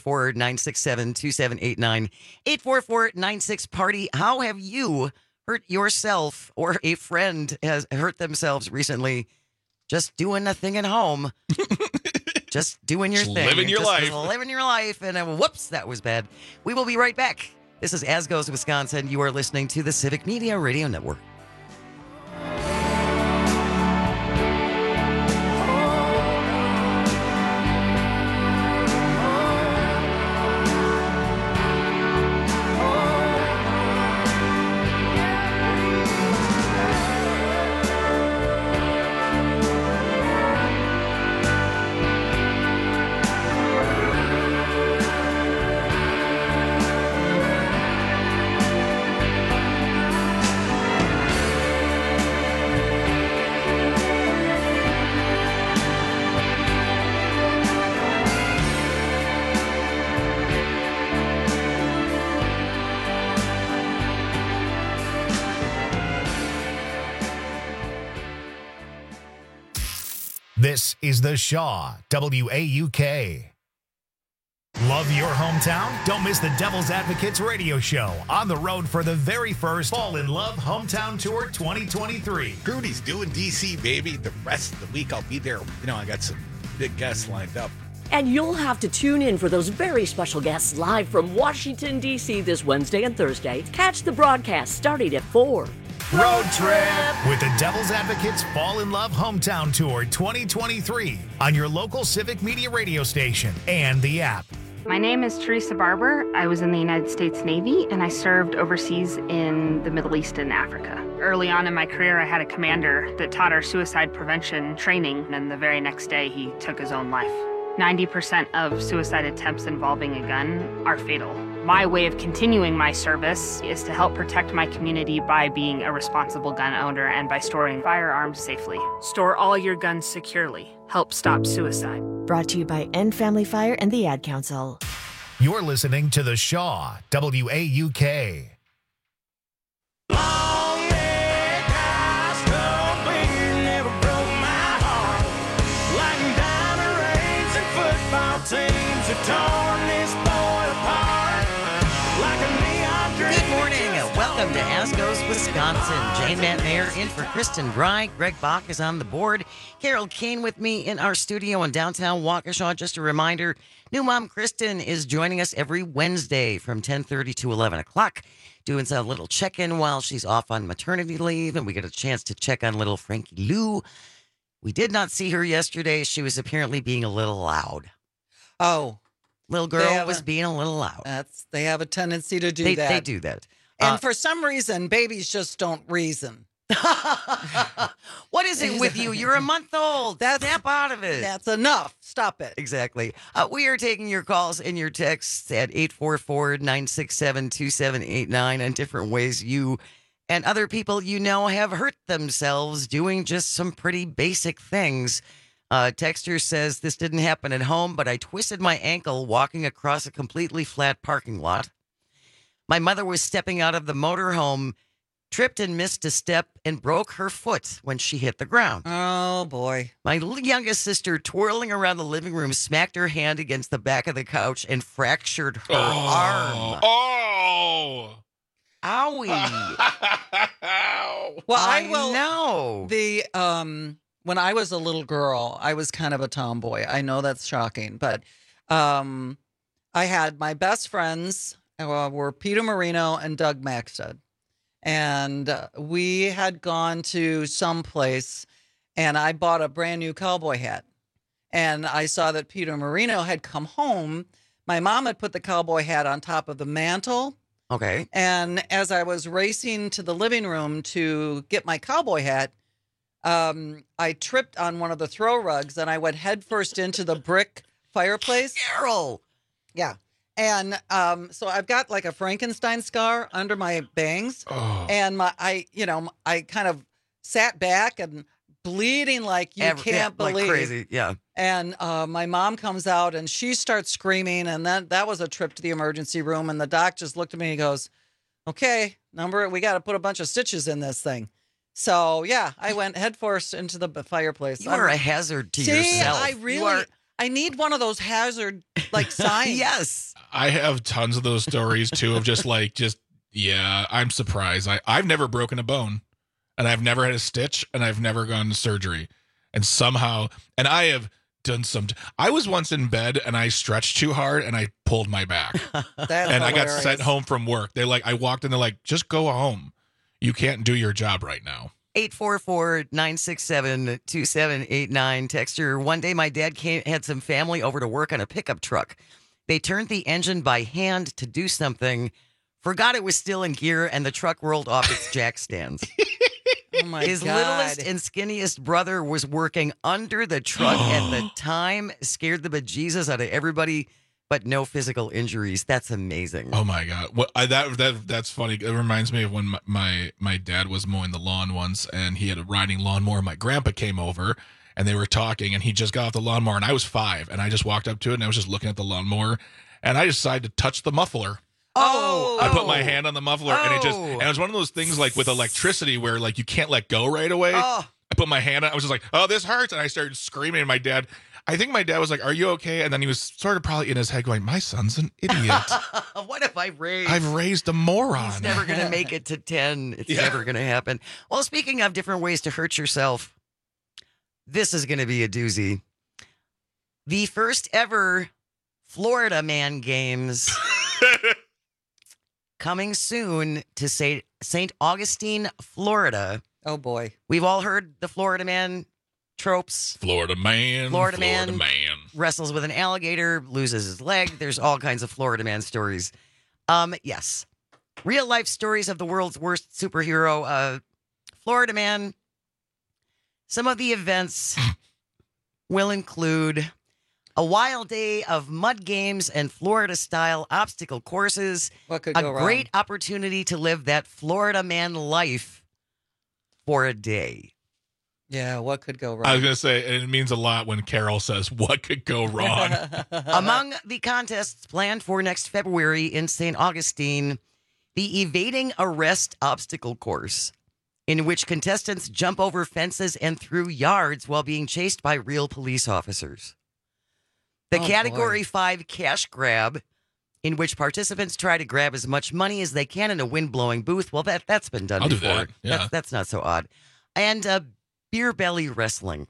844-967-2789. 844-96-PARTY. How have you hurt yourself or a friend has hurt themselves recently just doing a thing at home? Just doing your Just thing. living your life. Living your life. And whoops, that was bad. We will be right back. This is As Goes Wisconsin. You are listening to the Civic Media Radio Network. This is the Shaw WAUK. Love your hometown? Don't miss the Devil's Advocates radio show on the road for the very first Fall in Love Hometown Tour 2023. Rudy's doing DC, baby. The rest of the week I'll be there. You know, I got some big guests lined up. And you'll have to tune in for those very special guests live from Washington, D.C. this Wednesday and Thursday. Catch the broadcast starting at 4. Road trip with the Devil's Advocates Fall in Love Hometown Tour 2023 on your local Civic Media radio station and the app. My name is Teresa Barber. I was in the United States Navy, and I served overseas in the Middle East and Africa. Early on in my career, I had a commander that taught our suicide prevention training, and the very next day, he took his own life. 90% of suicide attempts involving a gun are fatal. My way of continuing my service is to help protect my community by being a responsible gun owner and by storing firearms safely. Store all your guns securely. Help stop suicide. Brought to you by End Family Fire and the Ad Council. You're listening to The Shaw, WAUK. Good morning. Welcome to Asco's, Wisconsin. Jane Matt Mayer in for Kristen Bry. Greg Bach is on the board. Carol Kane with me in our studio in downtown Waukesha. Just a reminder, new mom Kristen is joining us every Wednesday from 10:30 to 11 o'clock, doing some little check-in while she's off on maternity leave, and we get a chance to check on little Frankie Lou. We did not see her yesterday. She was apparently being a little loud. Oh. Little girl was being a little loud. They have a tendency to do that. They do that. And for some reason, babies just don't reason. What is it with you? You're a month old. Snap out of it. That's enough. Stop it. Exactly. We are taking your calls and your texts at 844-967-2789 and different ways you and other people you know have hurt themselves doing just some pretty basic things. Texter says, this didn't happen at home, but I twisted my ankle walking across a completely flat parking lot. My mother was stepping out of the motorhome, tripped and missed a step, and broke her foot when she hit the ground. Oh, boy. My youngest sister, twirling around the living room, smacked her hand against the back of the couch and fractured her arm. Oh! Owie. Well, I know. When I was a little girl, I was kind of a tomboy. I know that's shocking, but I had my best friends were Peter Marino and Doug Maxted. And we had gone to some place, and I bought a brand new cowboy hat. And I saw that Peter Marino had come home. My mom had put the cowboy hat on top of the mantle. Okay. And as I was racing to the living room to get my cowboy hat, I tripped on one of the throw rugs and I went headfirst into the brick fireplace. Carol! Yeah. And so I've got like a Frankenstein scar under my bangs. Oh. And I kind of sat back and bleeding like you can't believe. Like crazy, yeah. And my mom comes out and she starts screaming. And then that was a trip to the emergency room. And the doc just looked at me and he goes, okay, we got to put a bunch of stitches in this thing. So, yeah, I went headfirst into the fireplace. You are a hazard to yourself. I need one of those hazard, signs. Yes. I have tons of those stories, too, of I'm surprised. I've never broken a bone, and I've never had a stitch, and I've never gone to surgery. And I have done I was once in bed, and I stretched too hard, and I pulled my back. That's I got sent home from work. I walked in, they're like, just go home. You can't do your job right now. 844-967-2789. Texter, one day my dad had some family over to work on a pickup truck. They turned the engine by hand to do something, forgot it was still in gear, and the truck rolled off its jack stands. Oh my His God. littlest and skinniest brother was working under the truck at the time, scared the bejesus out of everybody, but no physical injuries. That's amazing. Oh my God. That's funny. It reminds me of when my dad was mowing the lawn once, and he had a riding lawnmower. My grandpa came over and they were talking, and he just got off the lawnmower, and I was 5, and I just walked up to it and I was just looking at the lawnmower, and I decided to touch the muffler. I put my hand on the muffler, and it was one of those things like with electricity where like you can't let go right away. I put my hand on, I was just like, oh, this hurts. And I started screaming, and my dad, I think my dad was like, "Are you okay?" And then he was sort of probably in his head going, "My son's an idiot. What have I raised? I've raised a moron. He's never going to make it to 10. It's never going to happen." Well, speaking of different ways to hurt yourself, this is going to be a doozy. The first ever Florida Man Games coming soon to St. Augustine, Florida. Oh, boy. We've all heard the Florida Man tropes. Florida man wrestles with an alligator, loses his leg. There's all kinds of Florida Man stories. Yes. Real life stories of the world's worst superhero, Florida Man. Some of the events will include a wild day of mud games and Florida-style obstacle courses. What could go wrong? A wrong? great opportunity to live that Florida Man life for a day. Yeah, what could go wrong? I was going to say, and it means a lot when Carol says, "What could go wrong?" Among the contests planned for next February in St. Augustine, the Evading Arrest obstacle course, in which contestants jump over fences and through yards while being chased by real police officers. The Category 5 cash grab, in which participants try to grab as much money as they can in a wind-blowing booth. Well, that's been done I'll do before. that, yeah. That's not so odd. And beer belly wrestling.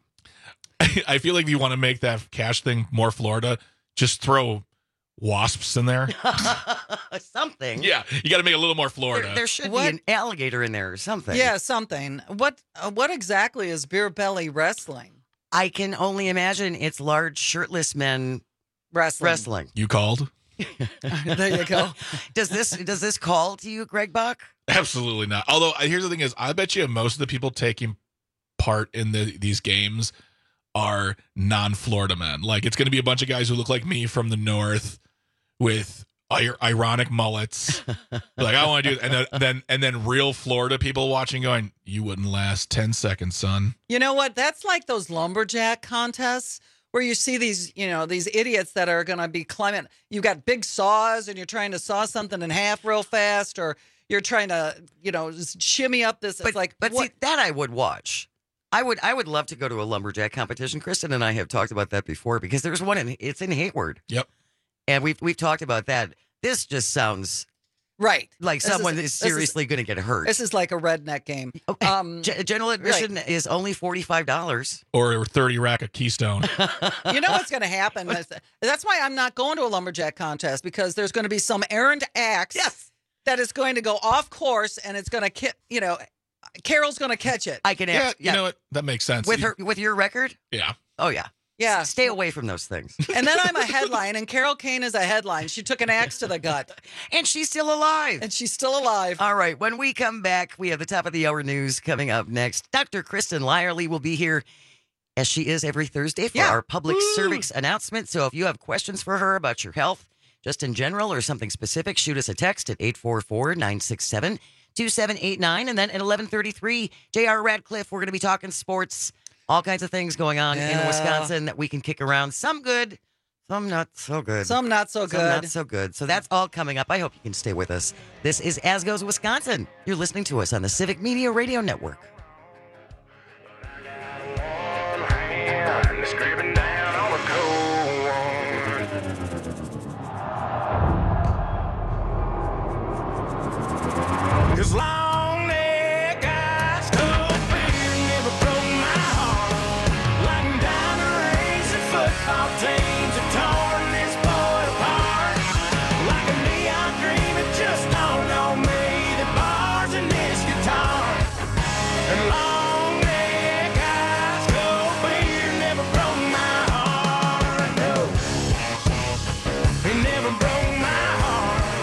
I feel like if you want to make that cash thing more Florida, just throw wasps in there. Something. Yeah, you got to make it a little more Florida. There should be an alligator in there or something. Yeah, something. What exactly is beer belly wrestling? I can only imagine it's large shirtless men wrestling. You called? There you go. Does this call to you, Greg Bach? Absolutely not. Although here's the thing: is I bet you most of the people taking part in these games are non-Florida men. Like it's going to be a bunch of guys who look like me from the north with ironic mullets. Like I want to do it, and then real Florida people watching, going, "You wouldn't last 10 seconds, son." You know what? That's like those lumberjack contests where you see these idiots that are going to be climbing. You got big saws and you're trying to saw something in half real fast, or you're trying to, shimmy up this. But see, that I would watch. I would love to go to a lumberjack competition. Kristen and I have talked about that before because there's one it's in Hayward. Yep. And we've talked about that. This just sounds right. Like someone is seriously going to get hurt. This is like a redneck game. General admission is only $45. Or 30 rack of Keystone. You know what's going to happen? That's why I'm not going to a lumberjack contest, because there's going to be some errant axe that is going to go off course, and it's going to, Carol's going to catch it. I can ask. You know what? That makes sense. With your record? Yeah. Oh, yeah. Yeah. Stay away from those things. And then I'm a headline, and Carol Kane is a headline. She took an axe to the gut. And she's still alive. All right. When we come back, we have the top of the hour news coming up next. Dr. Kristen Lyerly will be here, as she is every Thursday, for our public service announcement. So if you have questions for her about your health, just in general or something specific, shoot us a text at 844-967-2789. And then at 11:33, J.R. Radcliffe, we're going to be talking sports. All kinds of things going on in Wisconsin that we can kick around. Some good, some not so good. Some not so good. So that's all coming up. I hope you can stay with us. This is As Goes Wisconsin. You're listening to us on the Civic Media Radio Network. Cause long neck eyes, cold fear never broke my heart. Like down the racing football teams have torn this boy apart. Like a neon dream, it just dawned on me, the bars in this guitar. And long neck eyes, cold fear never broke my heart. No, it never broke my heart.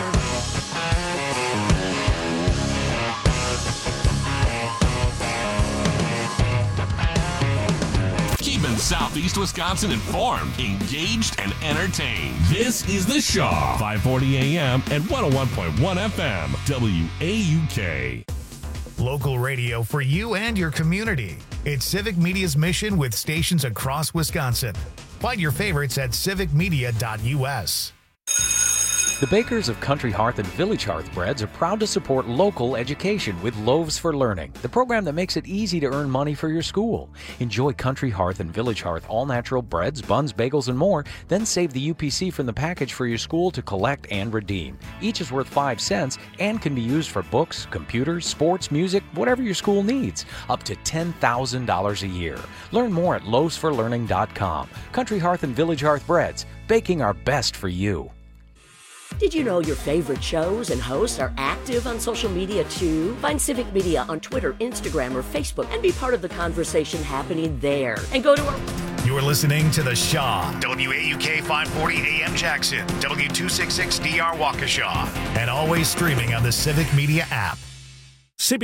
Keeping Southeast Wisconsin informed, engaged, and entertained. This is The Shaw, 540 AM and 101.1 FM, WAUK. Local radio for you and your community. It's Civic Media's mission with stations across Wisconsin. Find your favorites at civicmedia.us. The bakers of Country Hearth and Village Hearth Breads are proud to support local education with Loaves for Learning, the program that makes it easy to earn money for your school. Enjoy Country Hearth and Village Hearth all-natural breads, buns, bagels, and more, then save the UPC from the package for your school to collect and redeem. Each is worth 5 cents and can be used for books, computers, sports, music, whatever your school needs, up to $10,000 a year. Learn more at loavesforlearning.com. Country Hearth and Village Hearth Breads, baking our best for you. Did you know your favorite shows and hosts are active on social media too? Find Civic Media on Twitter, Instagram, or Facebook and be part of the conversation happening there. And go to our... You're listening to The Shaw, WAUK 540 AM Jackson, W266DR Waukesha, and always streaming on the Civic Media app.